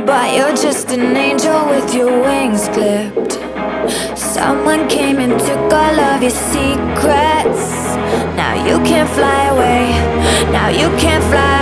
but you're just an angel with your wings clipped. Someone came and took all of your secrets. Now you can't fly away. Now you can't fly